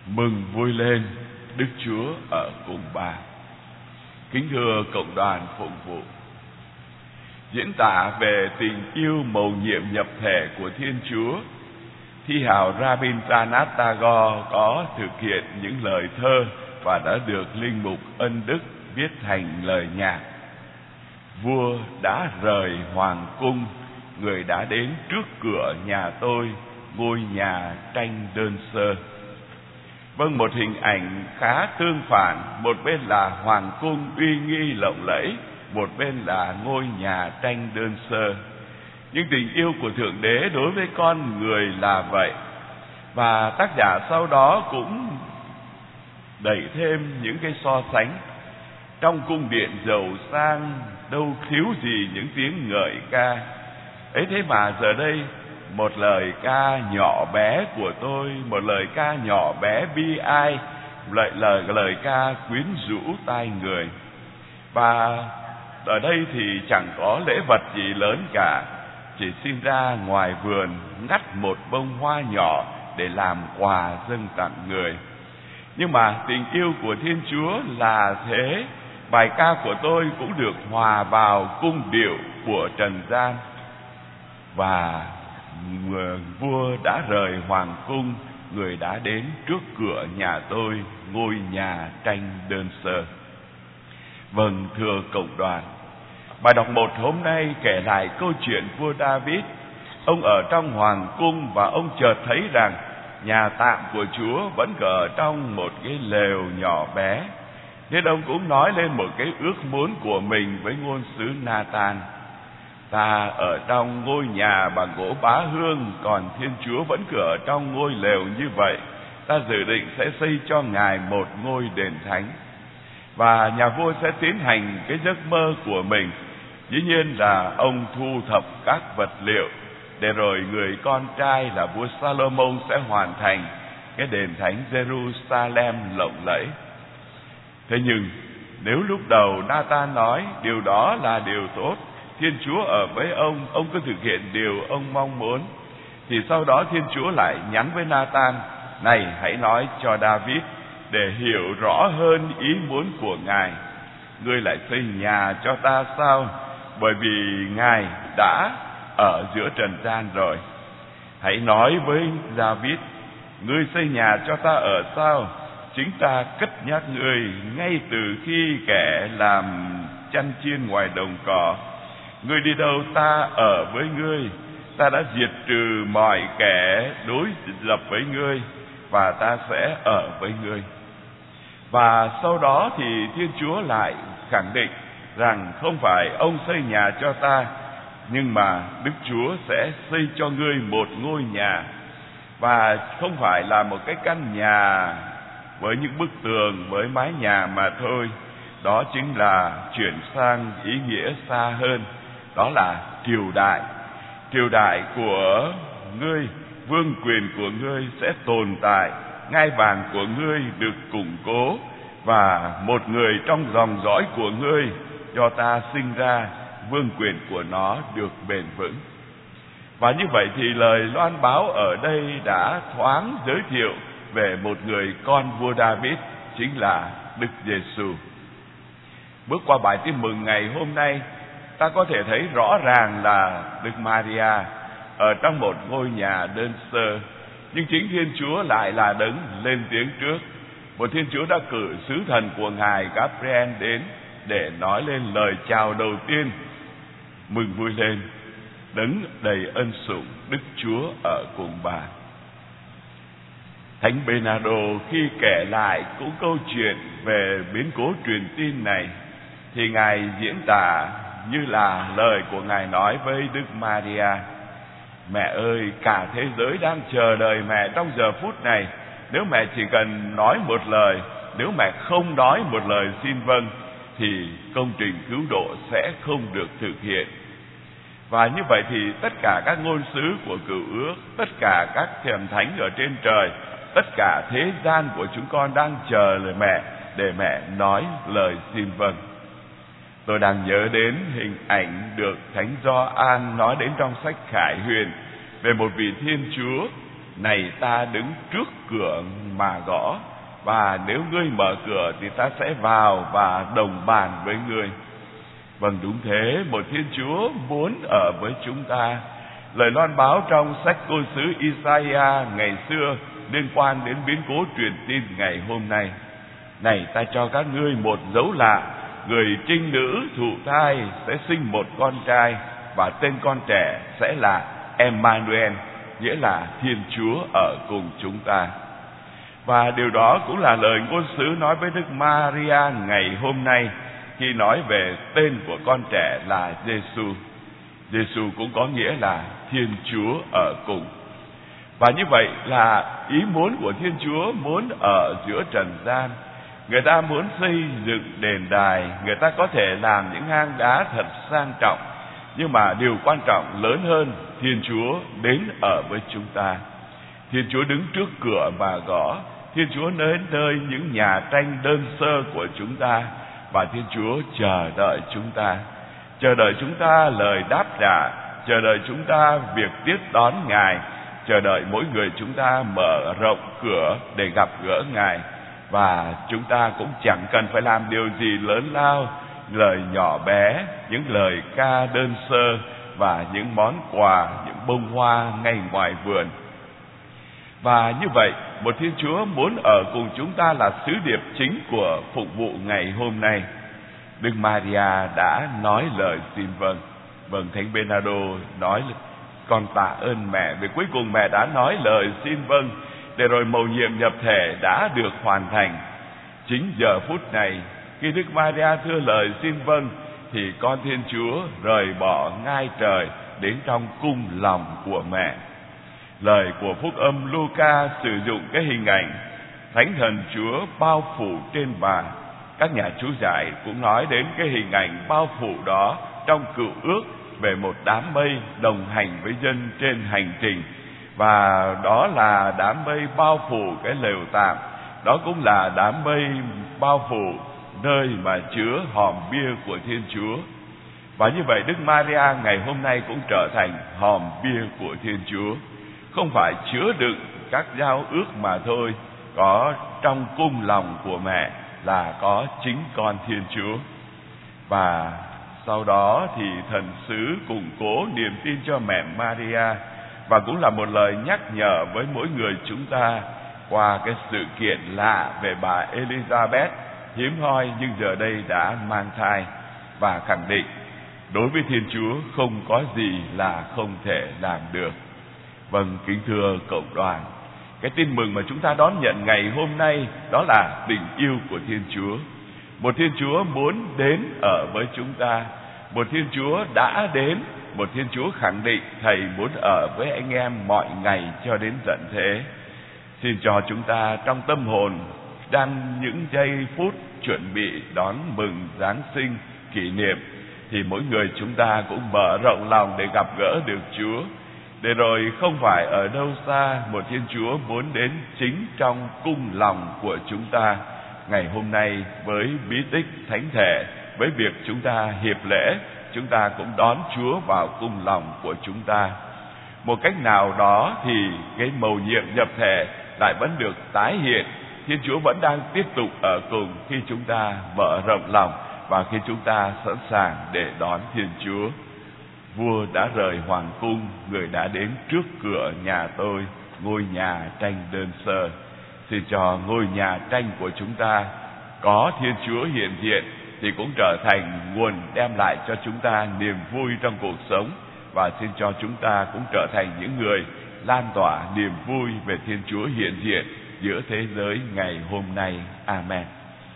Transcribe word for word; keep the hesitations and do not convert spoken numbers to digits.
Mừng vui lên, Đức Chúa ở cùng bà. Kính thưa cộng đoàn phụng vụ, diễn tả về tình yêu mầu nhiệm nhập thể của Thiên Chúa, thi hào Rabindranath Tagore có thực hiện những lời thơ và đã được linh mục Ân Đức viết thành lời nhạc. Vua đã rời hoàng cung, người đã đến trước cửa nhà tôi, ngôi nhà tranh đơn sơ. Vâng, một hình ảnh khá tương phản, một bên là hoàng cung uy nghi lộng lẫy, một bên là ngôi nhà tranh đơn sơ. Nhưng tình yêu của Thượng Đế đối với con người là vậy. Và tác giả sau đó cũng đẩy thêm những cái so sánh. Trong cung điện giàu sang đâu thiếu gì những tiếng ngợi ca. Ấy thế mà giờ đây một lời ca nhỏ bé của tôi, một lời ca nhỏ bé bi ai, lời lời lời ca quyến rũ tai người. Và ở đây thì chẳng có lễ vật gì lớn cả, chỉ xin ra ngoài vườn ngắt một bông hoa nhỏ để làm quà dâng tặng người. Nhưng mà tình yêu của Thiên Chúa là thế, bài ca của tôi cũng được hòa vào cung điệu của trần gian. Và vua đã rời hoàng cung, người đã đến trước cửa nhà tôi, ngôi nhà tranh đơn sơ. Vâng, thưa cộng đoàn, bài đọc một hôm nay kể lại câu chuyện vua David. Ông ở trong hoàng cung và ông chợt thấy rằng nhà tạm của Chúa vẫn ở trong một cái lều nhỏ bé. Nên ông cũng nói lên một cái ước muốn của mình với ngôn sứ Nathan. Ta ở trong ngôi nhà bằng gỗ bá hương, còn Thiên Chúa vẫn cứ ở trong ngôi lều như vậy. Ta dự định sẽ xây cho Ngài một ngôi đền thánh. Và nhà vua sẽ tiến hành cái giấc mơ của mình. Dĩ nhiên là ông thu thập các vật liệu, để rồi người con trai là vua Salomon sẽ hoàn thành cái đền thánh Jerusalem lộng lẫy. Thế nhưng nếu lúc đầu Nathan nói điều đó là điều tốt, Thiên Chúa ở với ông, ông cứ thực hiện điều ông mong muốn, thì sau đó Thiên Chúa lại nhắn với Nathan: này, hãy nói cho David để hiểu rõ hơn ý muốn của Ngài. Ngươi lại xây nhà cho ta sao? Bởi vì Ngài đã ở giữa trần gian rồi. Hãy nói với David: ngươi xây nhà cho ta ở sao? Chính ta cất nhắc ngươi ngay từ khi kẻ làm chăn chiên ngoài đồng cỏ. Ngươi đi đâu ta ở với ngươi. Ta đã diệt trừ mọi kẻ đối lập với ngươi, và ta sẽ ở với ngươi. Và sau đó thì Thiên Chúa lại khẳng định rằng không phải ông xây nhà cho ta, nhưng mà Đức Chúa sẽ xây cho ngươi một ngôi nhà. Và không phải là một cái căn nhà với những bức tường, với mái nhà mà thôi. Đó chính là chuyển sang ý nghĩa xa hơn, đó là triều đại. Triều đại của ngươi, vương quyền của ngươi sẽ tồn tại, ngai vàng của ngươi được củng cố, và một người trong dòng dõi của ngươi do ta sinh ra, vương quyền của nó được bền vững. Và như vậy thì lời loan báo ở đây đã thoáng giới thiệu về một người con vua David, chính là Đức Giêsu. Bước qua bài tin mừng ngày hôm nay, ta có thể thấy rõ ràng là Đức Maria ở trong một ngôi nhà đơn sơ, nhưng chính Thiên Chúa lại là đấng lên tiếng trước. Một Thiên Chúa đã cử sứ thần của Ngài Gabriel đến để nói lên lời chào đầu tiên: mừng vui lên, đấng đầy ân sủng, Đức Chúa ở cùng bà. Thánh Bernardo khi kể lại cũng câu chuyện về biến cố truyền tin này, thì Ngài diễn tả như là lời của Ngài nói với Đức Maria: mẹ ơi, cả thế giới đang chờ đợi mẹ trong giờ phút này. Nếu mẹ chỉ cần nói một lời, nếu mẹ không nói một lời xin vâng, thì công trình cứu độ sẽ không được thực hiện. Và như vậy thì tất cả các ngôn sứ của cựu ước, tất cả các thềm thánh ở trên trời, tất cả thế gian của chúng con đang chờ lời mẹ để mẹ nói lời xin vâng. Tôi đang nhớ đến hình ảnh được Thánh Gioan nói đến trong sách Khải Huyền về một vị Thiên Chúa này ta đứng trước cửa mà gõ, và nếu ngươi mở cửa thì ta sẽ vào và đồng bàn với ngươi. Vâng, đúng thế, một Thiên Chúa muốn ở với chúng ta. Lời loan báo trong sách Ngôn sứ Isaiah ngày xưa liên quan đến biến cố truyền tin ngày hôm nay. Này, ta cho các ngươi một dấu lạ, người trinh nữ thụ thai sẽ sinh một con trai, và tên con trẻ sẽ là Emmanuel, nghĩa là Thiên Chúa ở cùng chúng ta. Và điều đó cũng là lời ngôn sứ nói với Đức Maria ngày hôm nay khi nói về tên của con trẻ là Giêsu. Giêsu cũng có nghĩa là Thiên Chúa ở cùng. Và như vậy là ý muốn của Thiên Chúa muốn ở giữa trần gian. Người ta muốn xây dựng đền đài, người ta có thể làm những hang đá thật sang trọng, nhưng mà điều quan trọng lớn hơn, Thiên Chúa đến ở với chúng ta. Thiên Chúa đứng trước cửa mà gõ. Thiên Chúa đến nơi những nhà tranh đơn sơ của chúng ta, và Thiên Chúa chờ đợi chúng ta, chờ đợi chúng ta lời đáp trả, chờ đợi chúng ta việc tiếp đón Ngài, chờ đợi mỗi người chúng ta mở rộng cửa để gặp gỡ Ngài. Và chúng ta cũng chẳng cần phải làm điều gì lớn lao, lời nhỏ bé, những lời ca đơn sơ và những món quà, những bông hoa ngay ngoài vườn. Và như vậy, một Thiên Chúa muốn ở cùng chúng ta là sứ điệp chính của phục vụ ngày hôm nay. Đức Maria đã nói lời xin vâng. Vâng, Thánh Bernardo nói con tạ ơn mẹ, vì cuối cùng mẹ đã nói lời xin vâng, để rồi mầu nhiệm nhập thể đã được hoàn thành. Chính giờ phút này, khi Đức Maria thưa lời xin vâng, thì con Thiên Chúa rời bỏ ngai trời đến trong cung lòng của mẹ. Lời của Phúc âm Luca sử dụng cái hình ảnh Thánh Thần Chúa bao phủ trên bà. Các nhà chú giải cũng nói đến cái hình ảnh bao phủ đó trong Cựu Ước về một đám mây đồng hành với dân trên hành trình. Và đó là đám mây bao phủ cái lều tạm. Đó cũng là đám mây bao phủ nơi mà chứa hòm bia của Thiên Chúa. Và như vậy Đức Maria ngày hôm nay cũng trở thành hòm bia của Thiên Chúa. Không phải chứa đựng các giao ước mà thôi, có trong cung lòng của mẹ là có chính con Thiên Chúa. Và sau đó thì thần sứ củng cố niềm tin cho mẹ Maria, và cũng là một lời nhắc nhở với mỗi người chúng ta qua cái sự kiện lạ về bà Elizabeth, hiếm hoi nhưng giờ đây đã mang thai, và khẳng định đối với Thiên Chúa không có gì là không thể làm được. Vâng, kính thưa cộng đoàn, cái tin mừng mà chúng ta đón nhận ngày hôm nay đó là tình yêu của Thiên Chúa. Một Thiên Chúa muốn đến ở với chúng ta, một Thiên Chúa đã đến, một Thiên Chúa khẳng định Thầy muốn ở với anh em mọi ngày cho đến tận thế. Xin cho chúng ta trong tâm hồn đang những giây phút chuẩn bị đón mừng Giáng sinh kỷ niệm, thì mỗi người chúng ta cũng mở rộng lòng để gặp gỡ được Chúa. Để rồi không phải ở đâu xa, một Thiên Chúa muốn đến chính trong cung lòng của chúng ta. Ngày hôm nay với bí tích thánh thể, với việc chúng ta hiệp lễ, chúng ta cũng đón Chúa vào cung lòng của chúng ta. Một cách nào đó thì cái mầu nhiệm nhập thể lại vẫn được tái hiện. Thiên Chúa vẫn đang tiếp tục ở cùng khi chúng ta mở rộng lòng và khi chúng ta sẵn sàng để đón Thiên Chúa. Vua đã rời hoàng cung, người đã đến trước cửa nhà tôi, ngôi nhà tranh đơn sơ. Xin cho ngôi nhà tranh của chúng ta có Thiên Chúa hiện diện thì cũng trở thành nguồn đem lại cho chúng ta niềm vui trong cuộc sống, và xin cho chúng ta cũng trở thành những người lan tỏa niềm vui về Thiên Chúa hiện diện giữa thế giới ngày hôm nay. Amen.